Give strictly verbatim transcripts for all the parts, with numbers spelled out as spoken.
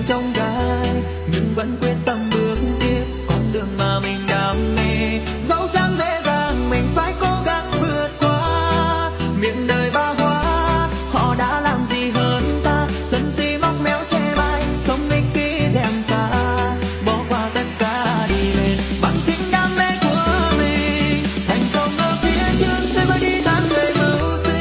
nhiều trong gai, nhưng vẫn quyết tâm bước tiếp con đường mà mình đam mê. Dẫu chẳng dễ dàng mình phải cố gắng vượt qua. Miệng đời ba hoa họ đã làm gì hơn ta, sân si móc méo che bai, sống ích kỷ gièm pha, bỏ qua tất cả đi lên bằng chính đam mê của mình. Thành công ở phía trước sẽ mới đi tháng người mưu sinh.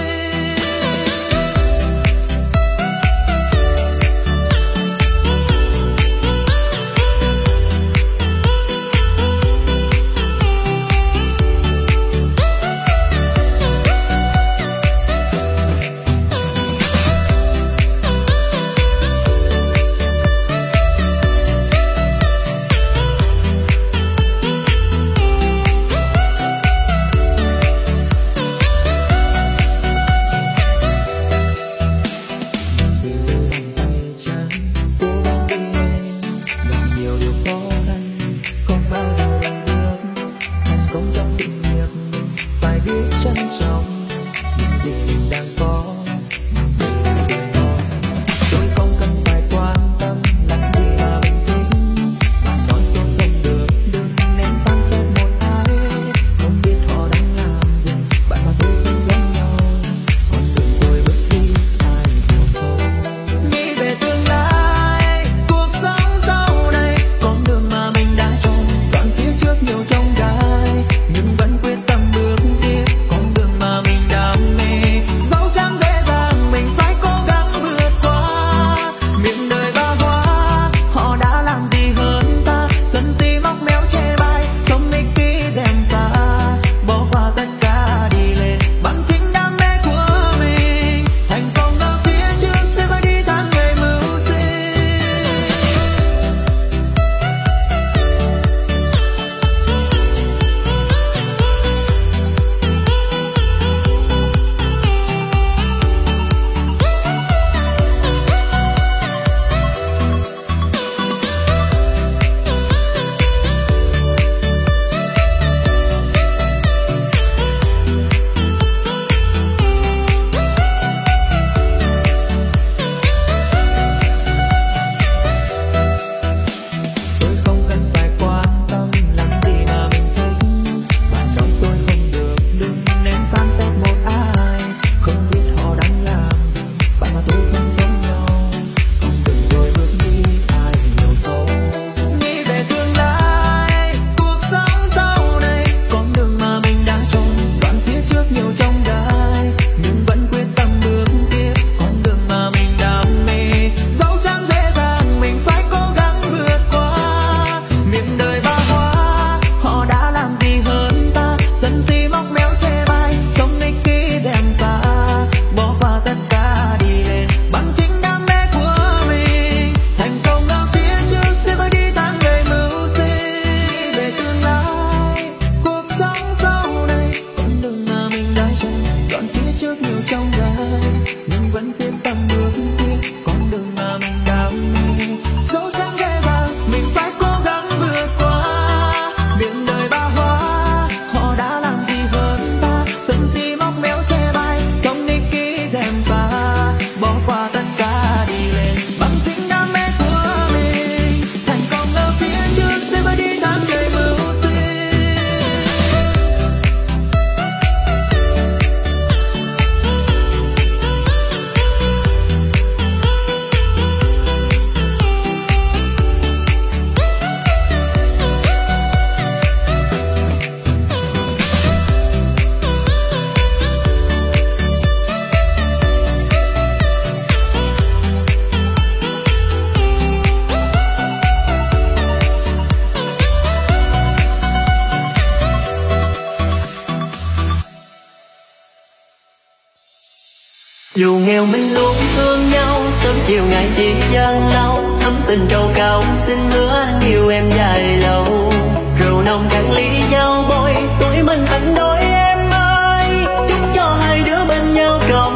Dù nghèo mình luôn thương nhau, sớm chiều ngày chỉ gian lao, thắm tình trầu cao xin hứa yêu em dài lâu. Rượu nồng cạn ly nhau bôi, tuổi mình thành đôi em ơi, chúc cho hai đứa bên nhau trọn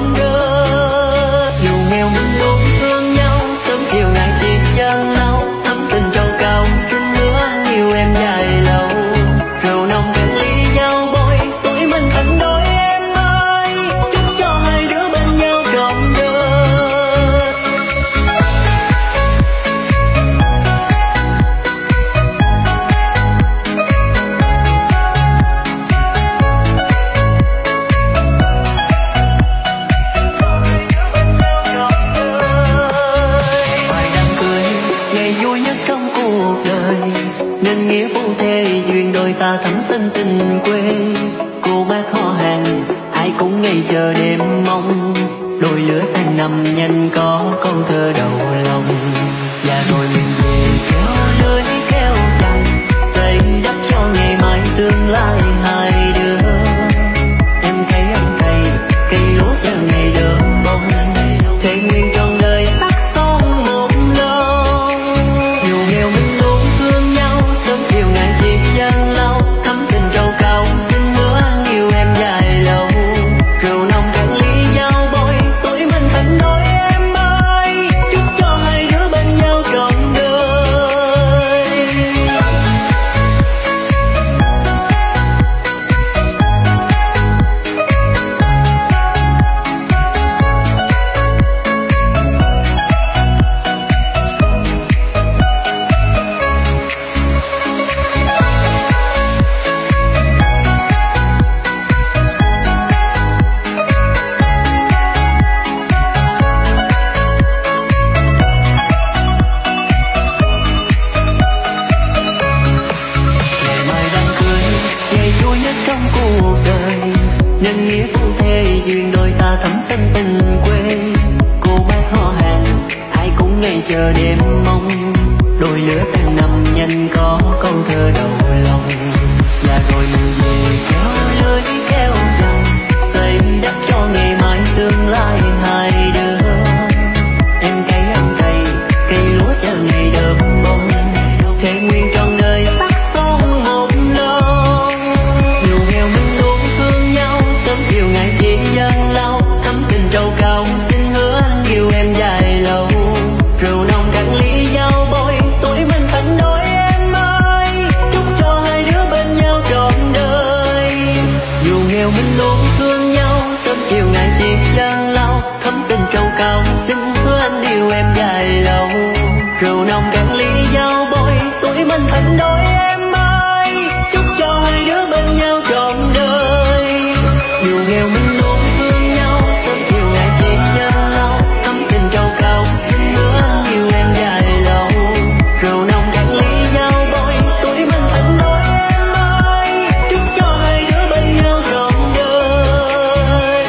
đời. Dù nghèo mình luôn thương nhau, sớm chiều ngày chỉ gian lao, thắm tình trầu cao xin hứa yêu em dài lâu. Rượu nồng cạn ly nhau bôi, tuổi mình thành đôi em ơi, chúc cho hai đứa bên nhau trọn đời. thắm tình quê. Cô bác họ hàng ai cũng ngày chờ đêm mong, đôi lứa sang năm nhanh có câu thơ đầu lòng. Và rồi mình về kéo lưới kéo rằng xây đắp cho ngày mai tương lai hai đứa. Em thấy anh cày cây lúa chờ ngày đơm bông, thế nguyên trọn đời sắc son một lâu. Dù nghèo mình luôn thương nhau, sớm chiều ngày chỉ gian lao, thắm tình trầu cao xin hứa yêu em dài lâu. Rượu nồng cạn ly giao bôi, tuổi mình thành đôi em ơi, chúc cho hai đứa bên nhau trọn đời. Ngày mai đám cưới, ngày vui nhất trong cuộc đời, nhân nghĩa phu thê duyên đôi ta thắm xanh tình quê. Cô bác họ hàng ai cũng ngày chờ đêm mong, đôi lứa sang năm nhanh có câu thơ đầu lòng. Và rồi mình về kéo lưới kéo rằng xây đắp cho ngày mai tương lai hai đứa. Em cày anh cày cây lúa chờ ngày đơm bông, thế nguyên trọn đời sắc son một lâu. Dù nghèo mình luôn thương nhau, sớm chiều ngày chỉ gian lao, thắm tình trầu cao xin hứa yêu em dài lâu. Rượu nồng cạn ly giao bôi, tuổi mình thành đôi em ơi, chúc cho hai đứa bên nhau trọn đời. Dù nghèo mình luôn thương nhau, sớm chiều ngày chỉ gian lao, thắm tình trầu cao xin hứa anh yêu em dài lâu. Rượu nồng cạn ly giao bôi, tuổi mình thành đôi em ơi, chúc cho hai đứa bên nhau trọn đời. Dù nghèo mình luôn thương nhau, sớm chiều ngày chỉ gian lao, thắm tình trầu cao xin hứa yêu em dài lâu. Rượu nồng cạn ly giao bôi, tuổi mình thành đôi em ơi, chúc cho hai đứa bên nhau trọn đời.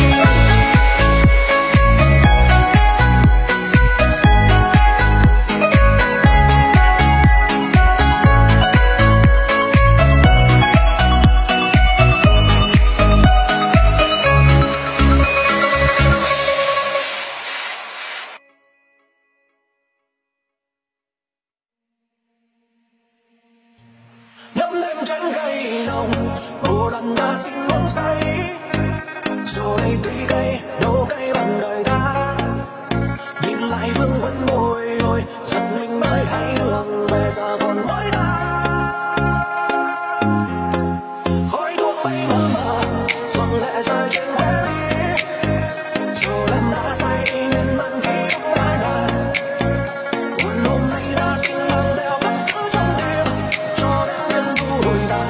Ngắm đêm trắng cây nồng, mùa đàn ta xinh mong say. Dù đây tuy cây, đâu cây bằng đời ta. Nhìn lại vương vấn bồi hồi, giật mình mới hay đường về giờ còn mỗi ta. Khói thuốc bay mơ mờ, giọt lệ rơi trên khóe mi. Dù đêm đã say nên mang ký ức mãi là buồn hôm nay ta xin mang theo cất giữ trong tim, cho đến đêm thu hồi ta.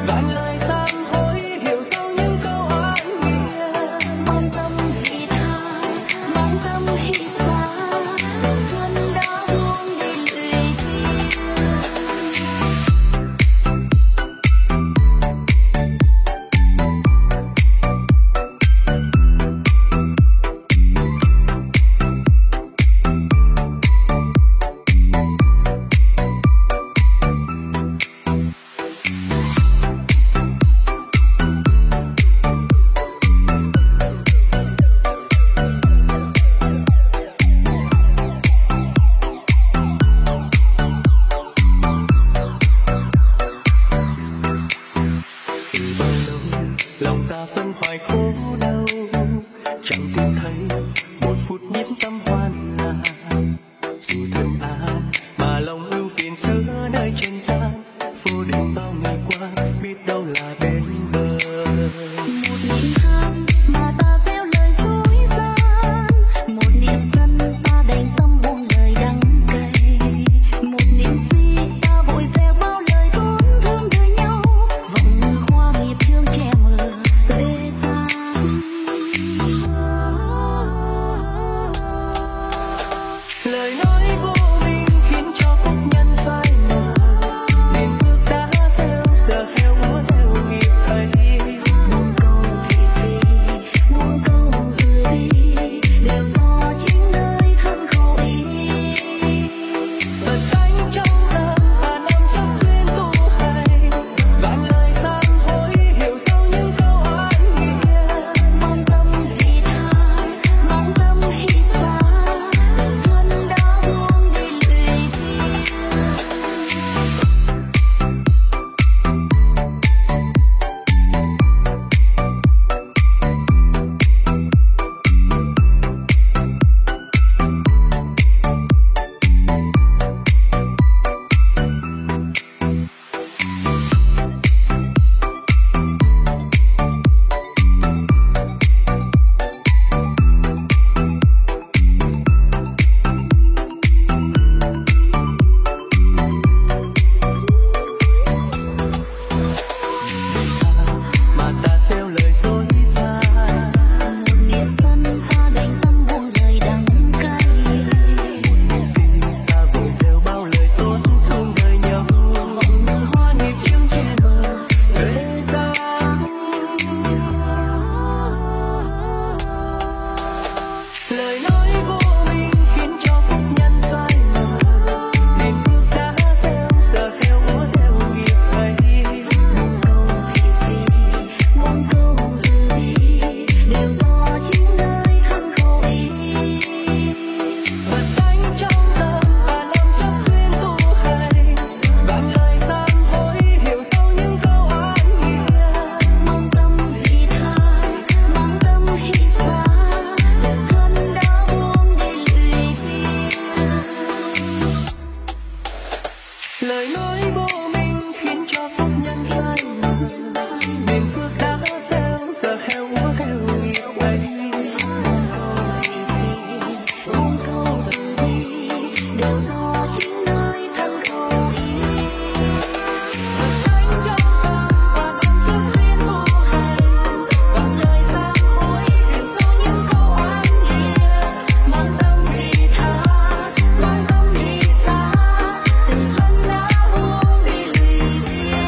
vạn lời sám hối hiểu sâu những câu oán nghĩa. Mang tâm vị tha, mang tâm hy xa, tình thân đã buông đi lụy lòng ta vẫn hoài khổ đau, chẳng tìm thấy một phút nhịp tâm hoan là dù thân an mà lòng ưu phiền xưa nơi trần gian vô định bao ngày qua biết đâu là bên bờ. một niềm tham mà ta gieo lời dối gian, một niềm sân ta đành tâm buông lời đắng cay, một niềm si ta vội gieo bao lời tổn thương đời nhau, vọng như hoa nghiệp chương che mờ tuế gian. Lời nói vô minh khiến cho phúc nhân phai mờ, niềm phước đã gieo giờ heo úa theo nghiệp ấy. Muôn câu thị phi, muôn câu ưa đi, đều do chính nơi thân khổ ý. Phật tánh trong tâm và nằm trong duyên tu hành, vạn lời sám hối hiểu sâu những câu oán nghĩa. Mang tâm vị tha, mang tâm hy xa, tình thân đã buông đi lụy Mà ta gieo lời dối gian, một niềm sân ta đành tâm buông lời đắng cay, niềm si ta vội gieo bao lời tổn thương đời nhau, vọng như hoa nghiệp chương che mờ tuế gian. Lời nói vô minh khiến cho phúc nhân phai mờ, niềm phước đã gieo giờ heo úa theo nghiệp ấy. muôn câu thị phi, muôn câu ưa đi, đều do chính nơi thân khổ ý. Phật tánh trong tâm và nằm trong duyên tu hành, vạn lời sám hối hiểu sâu những câu oán nghĩa. Mang tâm vị tha, mang tâm hy xa, tình thân đã buông đi lụy Lời nói vô minh khiến cho phúc nhân phai mờ, niềm phước đã gieo giờ heo úa theo nghiệp ấy. muôn câu ưa đi, đều do chính nơi thân khổ ý. Tánh trong tâm và nằm trong duyên tu hành, vạn lời sám hối hiểu sâu những câu oán nghĩa. Mang tâm vị tha, mang tâm hy xa, tình thân đã buông đi lụy phiền.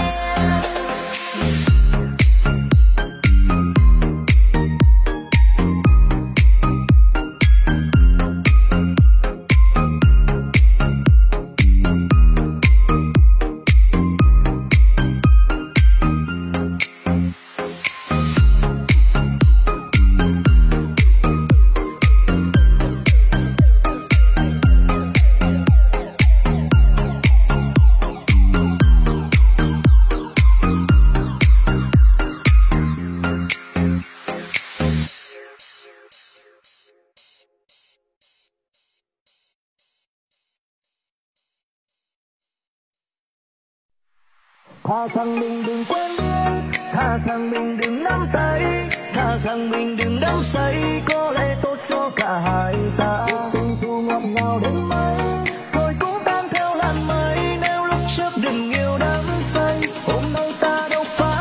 Tha rằng mình đừng quên biết, tha rằng mình đừng nắm tay, tha rằng mình đừng đắm say, có lẽ tốt cho cả hai ta. Tình dù ngọt ngào đến mấy, rồi cũng tan theo làn mây. Nếu lúc trước đừng yêu đắm say, hôm nay ta đâu phải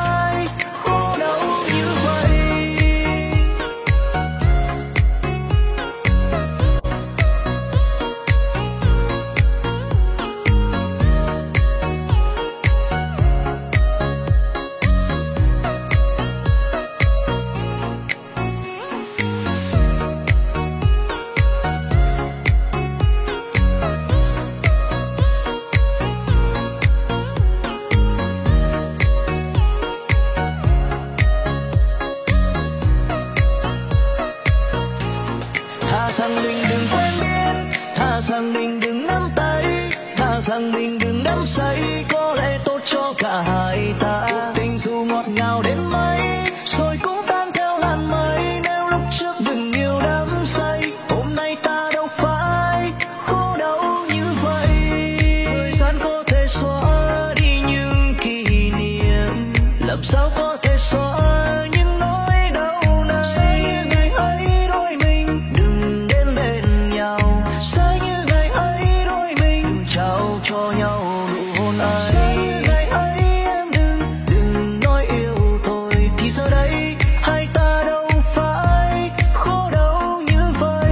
cả hai ta. Cuộc tình dù ngọt ngào đến mấy rồi cũng tan theo làn mây. Nếu lúc trước đừng yêu đắm say, hôm nay ta đâu phải khổ đau như vậy. Thời gian có thể xóa đi những kỷ niệm, làm sao có thể xóa những nỗi đau này. Sẽ như ngày ấy đôi mình đừng đến bên nhau, sẽ như ngày ấy đôi mình trao cho nhau nụ hôn ấy. Sẽ như ngày ấy em đừng đừng nói yêu tôi, thì giờ đây hai ta đâu phải khổ đau như vậy.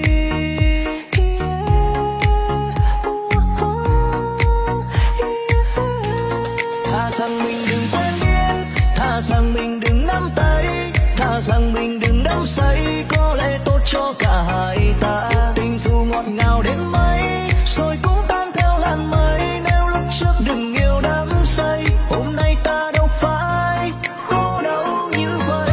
Thà rằng mình đừng quen biết, thà rằng mình đừng nắm tay, thà rằng mình đừng đắm say, có lẽ tốt cho cả hai ta. Cuộc tình dù ngọt ngào đến mấy rồi cũng tan theo làn mây. Nếu lúc trước đừng yêu đắm say, hôm nay ta đâu phải khổ đau như vậy.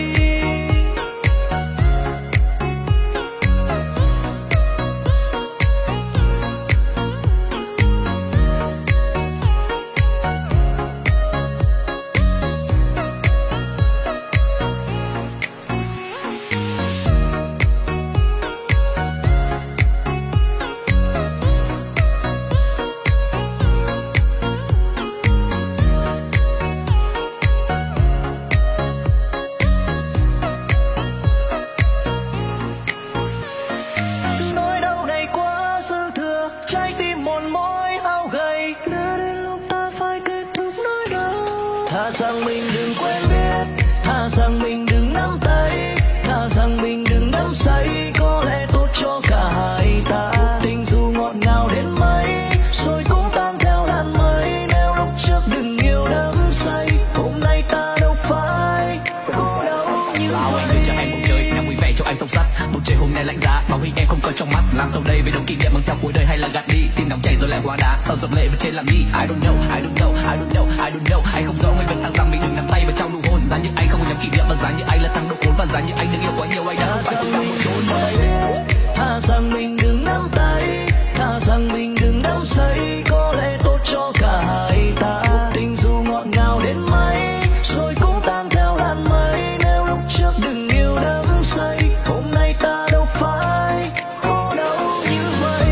Nỗi đau này quá dư thừa, trái tim mòn mỏi ao gầy, đã đến lúc ta phải kết thúc nỗi đau. Thà rằng mình đừng quen biết, thà rằng mình đừng nắm tay, thà rằng mình đừng đắm say, có lẽ tốt cho cả hai ta. Cuộc tình dù ngọt ngào đến mấy rồi cũng tan theo làn mây. Nếu lúc trước đừng yêu đắm say, hôm nay ta đâu phải khổ đau như Bao anh vậy. đưa cho em bầu trời, nắng vui vẻ cho anh sông sắt. Bầu trời hôm nay lạnh giá, bao hình em không còn trong mắt. Làm sau đây về đồng kỷ niệm mang theo cuối đời hay là gạt đi. Tim nóng chảy rồi lại hóa đá, sao giọt lệ bên trên làm đi. I don't know, I don't know, I don't know, I don't know. Anh không rõ người vẫn thằng rằng mình đừng nắm tay vào trong nụ hôn. Giá như anh không nhắm kỷ niệm và giá như anh là thằng độ khốn, và giá như anh đừng yêu quá nhiều, anh đã không phải chúng ta một chốn. Thà rằng mình đừng nắm tay, thà rằng mình đừng đắm say, có lẽ tốt cho cả hai ta. Cuộc tình dù ngọt ngào đến mấy rồi cũng tan theo làn mây. Nếu lúc trước đừng yêu đắm say, hôm nay ta đâu phải khổ đau như vậy.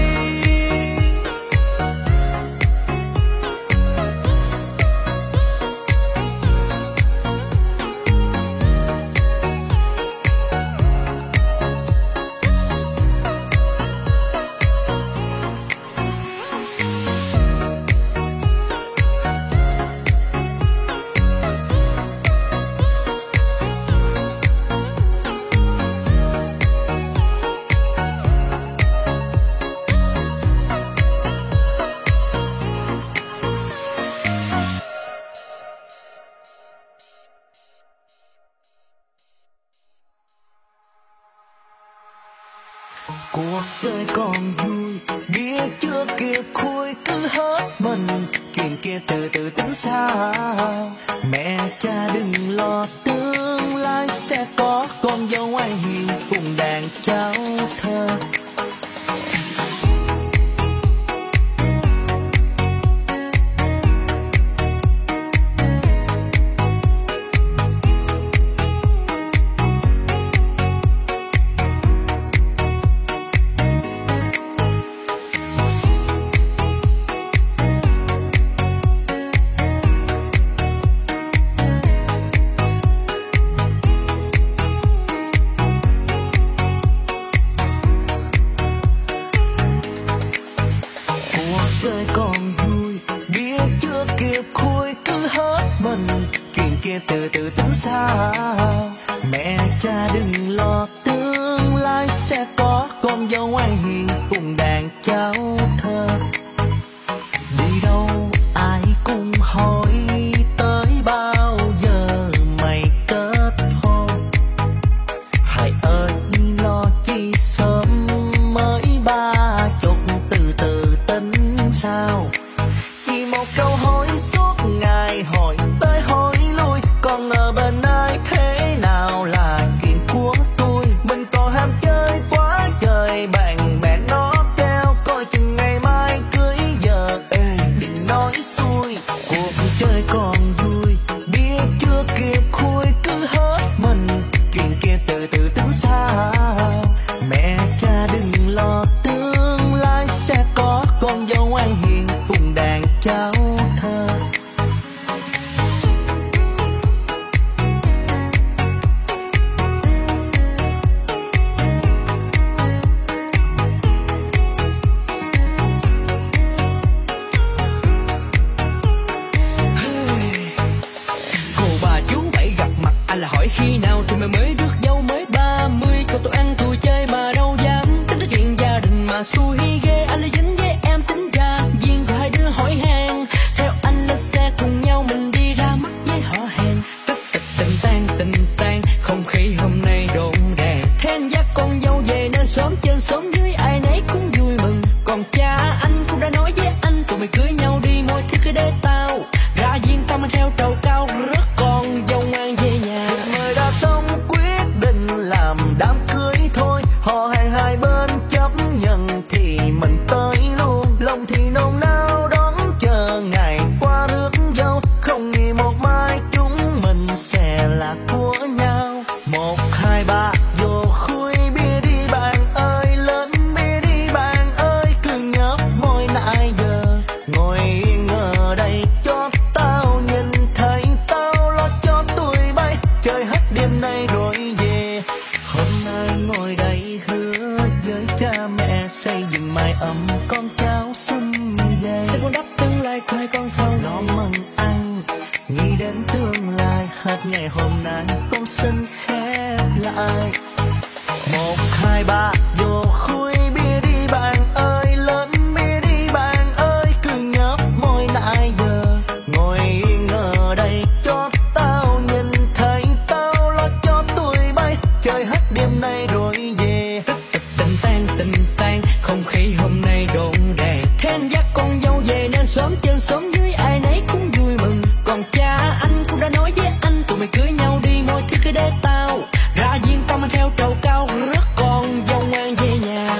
Cuộc đời còn vui, biết chưa kịp khui cứ hết mình. Chuyện kia từ từ tính sao, mẹ cha đừng lo, tương lai sẽ có con dâu ngoan hiền cùng đàn cháu thơ. Đời còn vui, biết chưa kịp khui cứ hết mình. Chuyện kia từ từ tính sao, mẹ cha đừng lo, tương lai sẽ có con dâu ngoan hiền cùng đàn cháu thơ. Đi đâu ai cũng hỏi tới bao giờ mày kết hôn. Hãy ơi lo chi sớm mới ba chục, từ từ tính sao. Chỉ một câu hỏi suốt ngày hỏi tới hỏi lui, còn ở bên ai thế nào là chuyện của tôi. Mình còn ham chơi quá trời, bạn bè còn vui, biết chưa kịp khui cứ hết mình, chuyện kia từ từ tính sao. Mẹ cha đừng lo, tương lai sẽ có con dâu ngoan hiền cùng đàn cháu thơ. Hỏi khi nào tụi mày mới rước dâu mới ba mươi, cậu tụi ăn tụi chơi mà đâu dám tính tới chuyện gia đình mà xui ghê. Anh là dính với em tính ra duyên của hai đứa hỏi hàng, theo anh lên xe cùng nhau mình đi ra mắt với họ hàng. Tất tịch tình tan tình tan, không khí hôm nay rộn ràng, thêm dắt con dâu về nên sớm trên sớm dưới ai nấy cũng vui mừng. Còn cha anh cũng đã nói với anh tụi mày cưới nhau đi mọi thứ cứ để tao ra duyên, tao mang theo trầu cao rước con dâu ngoan về nhà. Người đã xong quyết định làm đám cưới thôi, họ hàng hai bên chấp nhận thì mình tới luôn. Lòng thì nôn nao đón chờ ngày qua rước dâu, không nghĩ một mai chúng mình sẽ là của nhau. Một hai ba vô khui bia đi bạn ơi, lên bia đi bạn ơi, cứ nhấp môi nãy giờ ngồi yên ở đây cho tao nhìn thấy, tao lo cho tụi bay chơi hết đêm nay rồi về. Hôm nay ngồi đây hứa với cha mẹ xây dựng mái ấm con cháu sum vầy, sẽ vun đắp tương lai của hai con sau nó mừng anh nghĩ đến tương lai. Hết ngày hôm nay con xin khép lại. Một hai ba vô khui bia đi bạn ơi, lên bia đi bạn ơi, cứ nhấp môi nãy giờ ngồi yên ở đây cho tao nhìn thấy, tao lo cho tụi bay chơi hết đêm nay rồi về. Tất tịch tình tan tình tan, không khí hôm nay rộn ràng, thêm dắt con dâu về nên sớm trên sớm dưới ai nấy cũng vui mừng. Còn cha anh cũng đã nói với anh tụi mày cưới nhau đi mọi thứ cứ để tao ra duyên, tao mang theo trầu cao rước con dâu ngoan về nhà.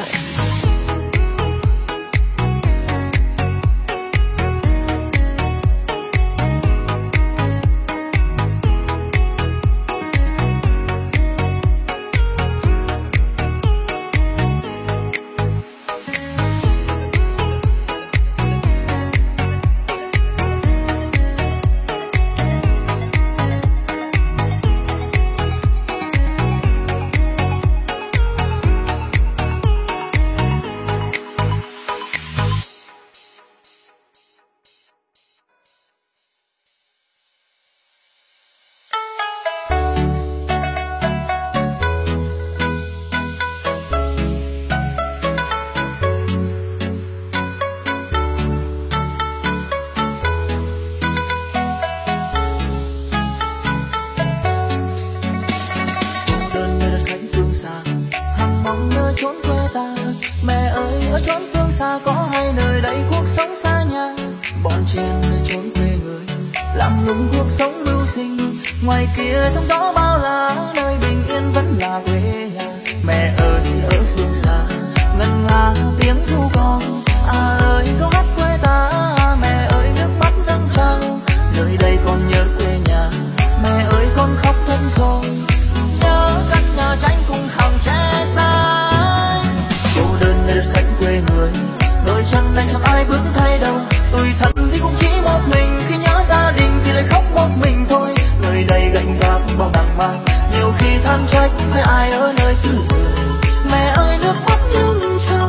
Chốn quê ta, mẹ ơi ở chốn phương xa có hai nơi đây cuộc sống xa nhà. Bọn trẻ nơi chốn quê người làm lụng cuộc sống mưu sinh, ngoài kia sóng gió bao la, nơi bình yên vẫn là quê nhà. Mẹ ơi ở phương xa ngân nga tiếng ru con, à ơi câu hát quê ta, mẹ ơi nước mắt dâng trào. Nơi đây con nhớ quê nhà, mẹ ơi con khóc thẫn rồi, nhớ căn nhà tranh cùng hàng tre xa. Cô đơn nơi đất khách quê người, đôi chân này chẳng ai bước thay đâu. Tôi thật thì cũng chỉ một mình, khi nhớ gia đình thì lại khóc một mình thôi. Nơi đây gánh vác bao nặng mang, nhiều khi than trách với ai ở nơi xứ người. Mẹ ơi nước mắt nhung trong.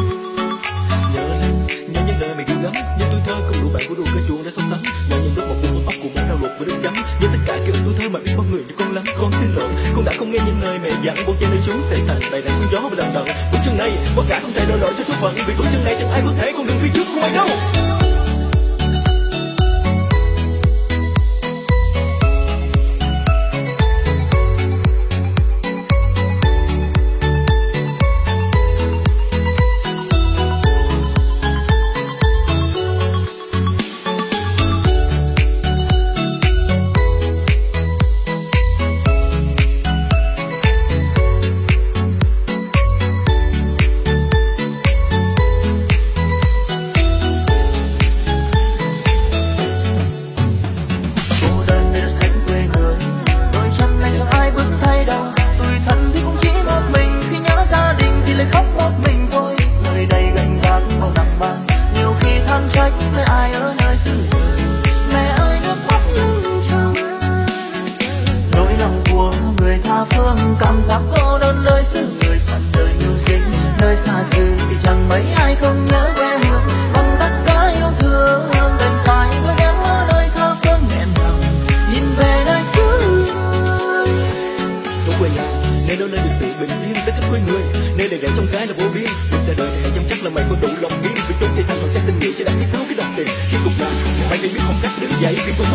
Nhớ lên, nhớ những lời mẹ gửi gắm, những tuổi thơ cùng đủ bạn của đùa cây chuông đã sông tắm. Nhớ những lúc một buồn óc cùng bao đau luộc với nước chấm. Nhớ tất cả ký ức tuổi thơ mà biết bao người cho con lắm. Con xin lỗi, con đã không nghe những lời mẹ dặn. Bọn trẻ nơi chốn sẽ thành đầy đạn sóng gió và lần tận. Bước chân này, tất cả không thể đổ lỗi cho số phận. Vì bước chân này chẳng ai có thể con đường phía trước không ai đâu.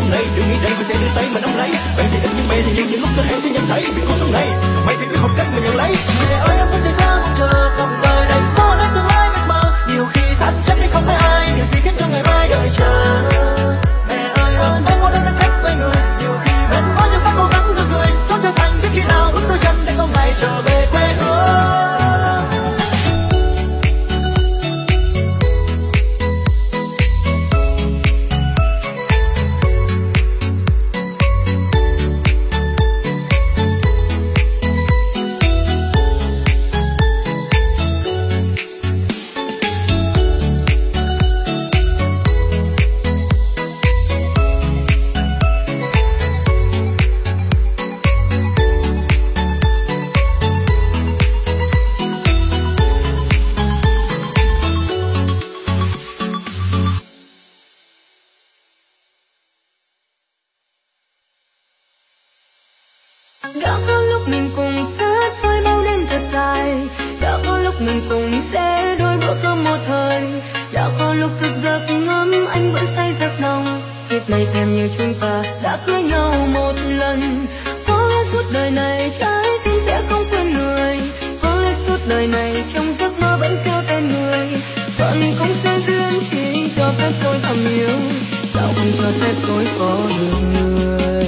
hôm nay đừng nghĩ rằng tôi sẽ đưa tay mà nắm lấy. Bạn thì ít nhưng mẹ thì nhiều, những lúc tôi hẹn sẽ nhận thấy vì cuộc sống này mày thì biết học cách mà nhận lấy. Mẹ ơi em vẫn chạy xa mong chờ dòng đời đầy gió đến tương lai mịt mờ, nhiều khi thắt chắc đi không phải ai điều gì khiến cho ngày mai đợi chờ. Mẹ ơi ơn em có đơn đang khách với người, nhiều khi bên có những phát cố gắng tươi cười trốn trở thành biết khi nào bước đôi chân để có ngày trở về quê hương. Đã có lúc mình cùng sát với bao đêm thật dài, đã có lúc mình cùng sẽ đôi bữa cơm một thời, đã có lúc thức giấc ngắm anh vẫn say giấc nồng. Kiếp này xem như chúng ta đã cưới nhau một lần, có lẽ suốt đời này trái tim sẽ không quên người, có lẽ suốt đời này trong giấc mơ vẫn kêu tên người. Phận không sẽ duyên chỉ cho phép tôi thầm yêu, sao không cho phép tôi có được người.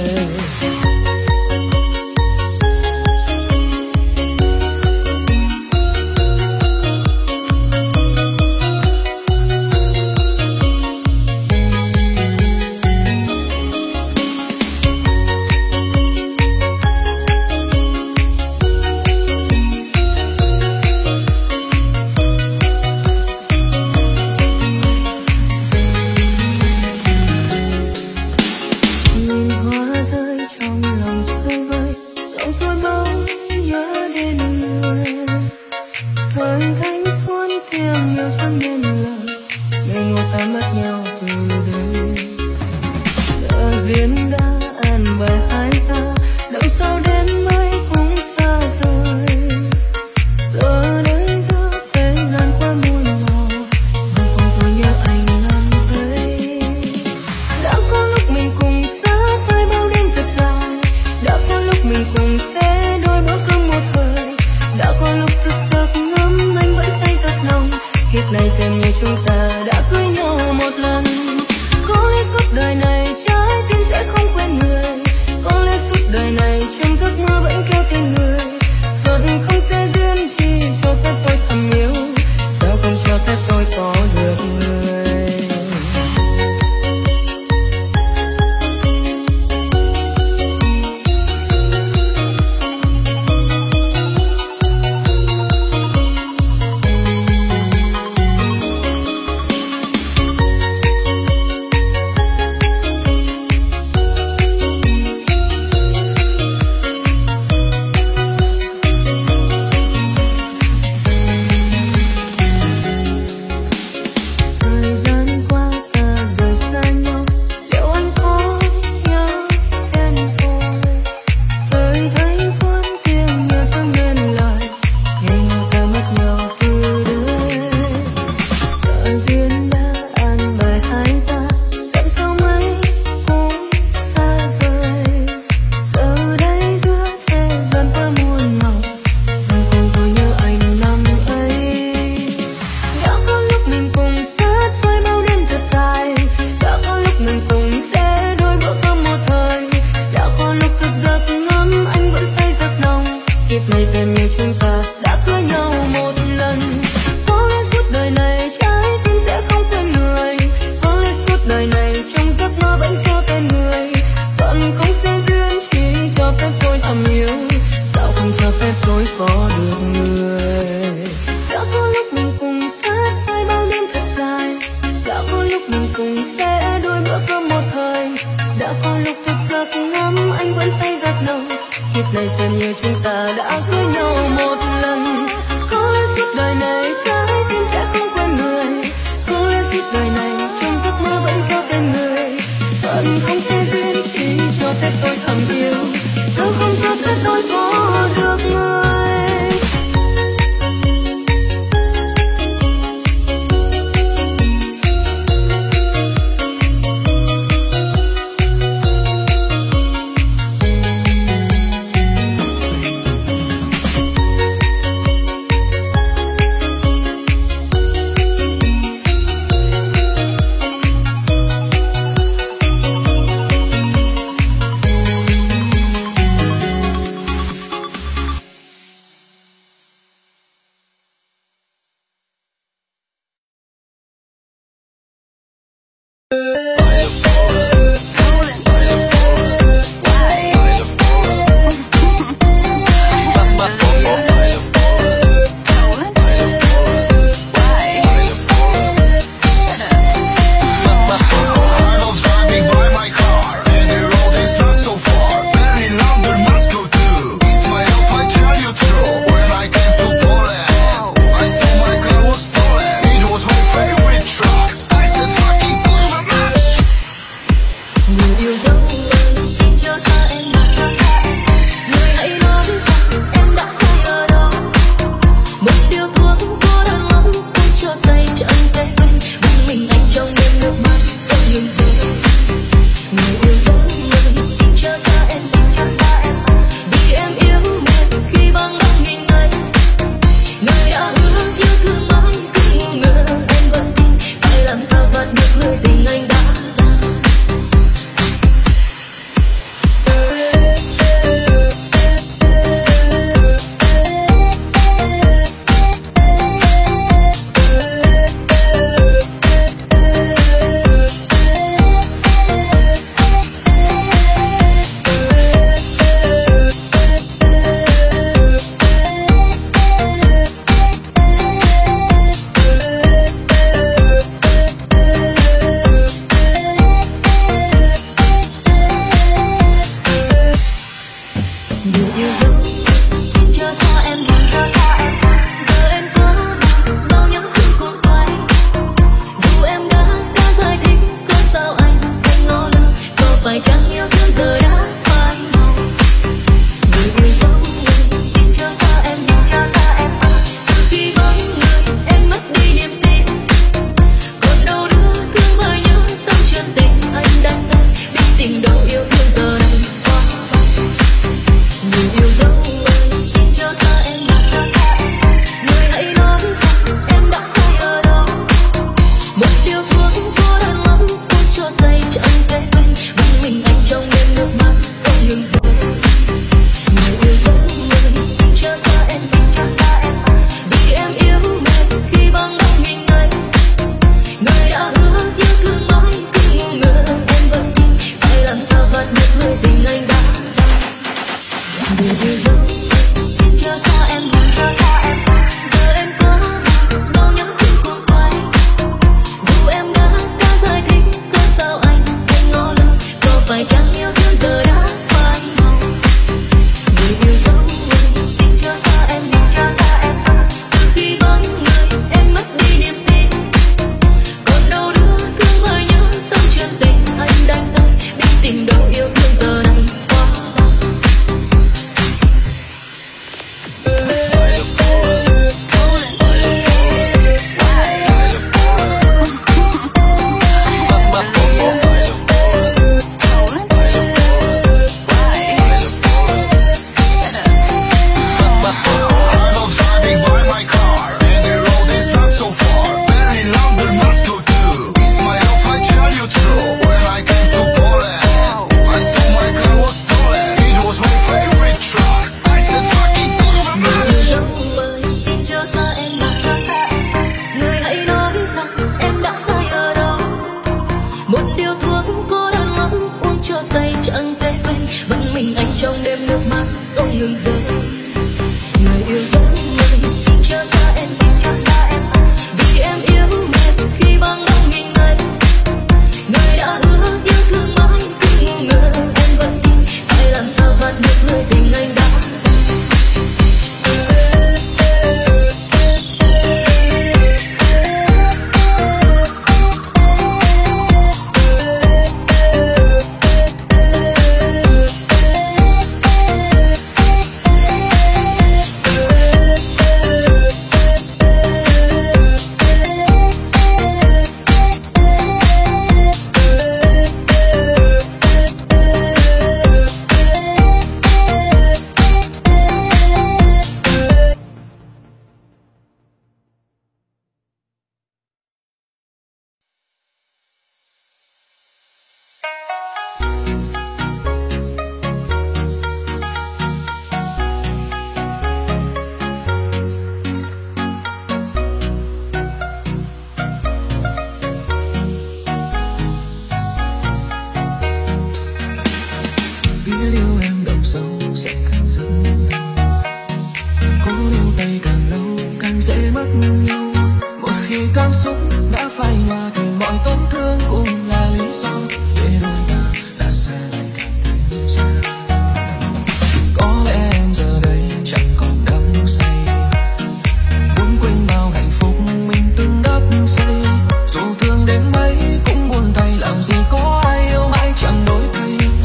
Dù thương đến mấy cũng buồn thay, làm gì có ai yêu mãi chẳng đổi thay.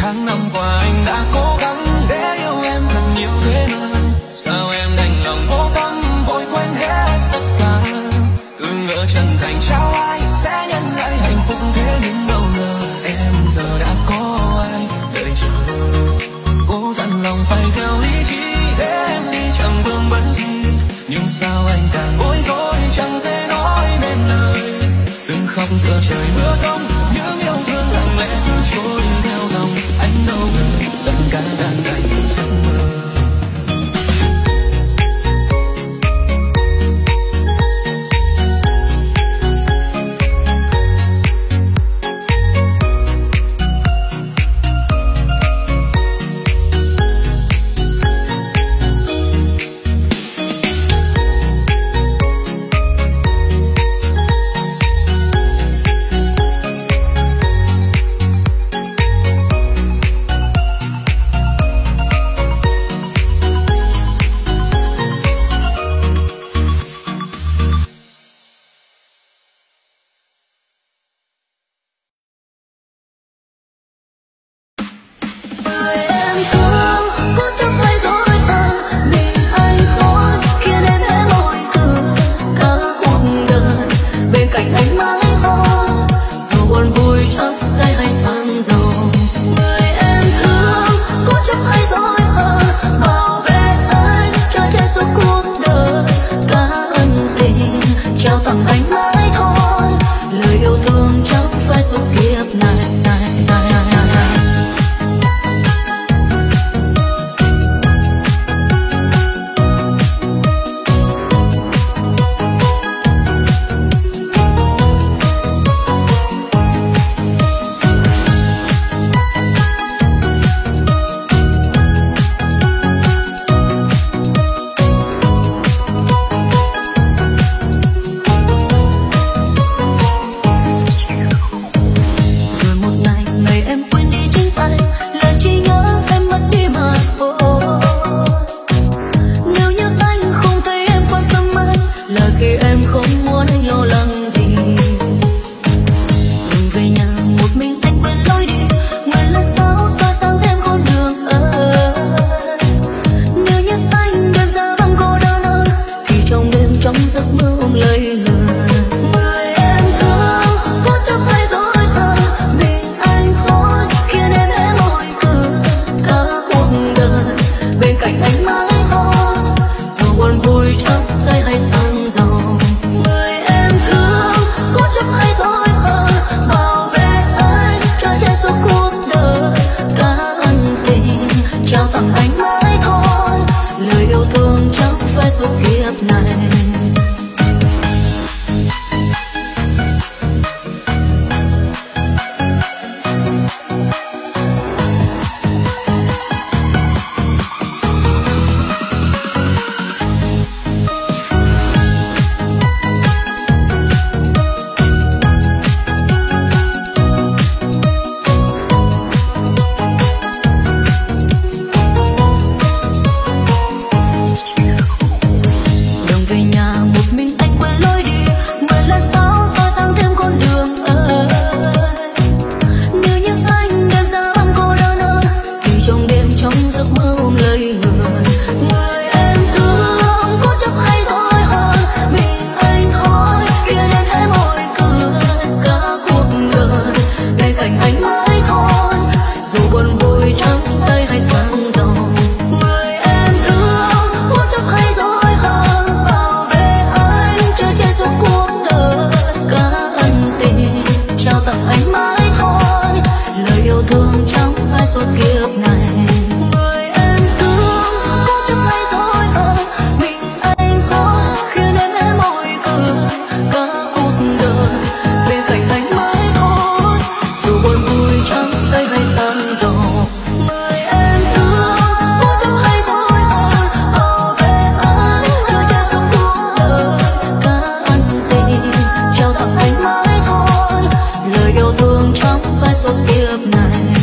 tháng năm qua anh đã cố gắng để yêu em thật nhiều thế nào, sao em đành lòng vô tâm vội quên hết tất cả. Cứ ngỡ chân thành trao ai sẽ nhận lại hạnh phúc, thế nhưng đâu ngờ em giờ đã có ai đợi chờ. Cố dặn lòng phải theo lý trí để em đi chẳng vương vấn gì, nhưng sao anh càng bối rối chẳng thể nói nên lời. Từng khóc giữa trời mưa rông, những yêu thương lặng lẽ cứ trôi theo dòng. Anh đâu ngờ tất cả đang thành giấc mơ. suốt kiếp này.